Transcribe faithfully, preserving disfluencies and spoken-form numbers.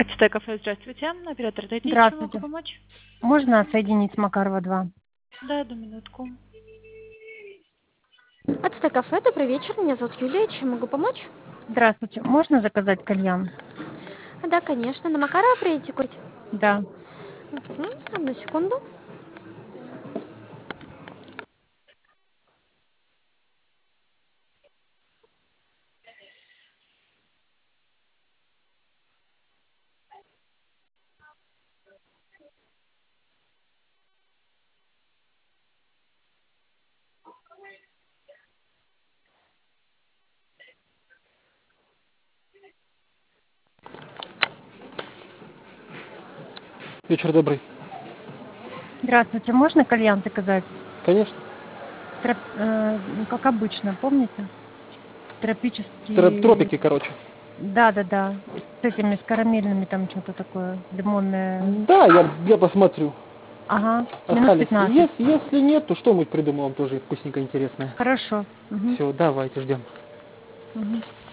Ацтек кафе, здравствуйте. Оператор Тайти, чем могу Здравствуйте. помочь? Можно соединить с Макарова два? Да, одну минутку. Ацтек кафе, добрый вечер, меня зовут Юлия, чем могу помочь? Здравствуйте. Можно заказать кальян? Да, конечно, на Макарова приедете курить? Да. Угу. Одну секунду. Вечер добрый. Здравствуйте. Можно кальян заказать? Конечно. Троп- э, ну, как обычно, помните? Тро- Тропический... Тропики, короче. Да, да, да. С этими, с карамельными, там что-то такое, лимонное. Да, я, я посмотрю. Ага. Минут Остались. пятнадцать. Если, если нет, то что-нибудь придумаем тоже вкусненько интересное. Хорошо. Угу. Все, давайте ждем. Угу.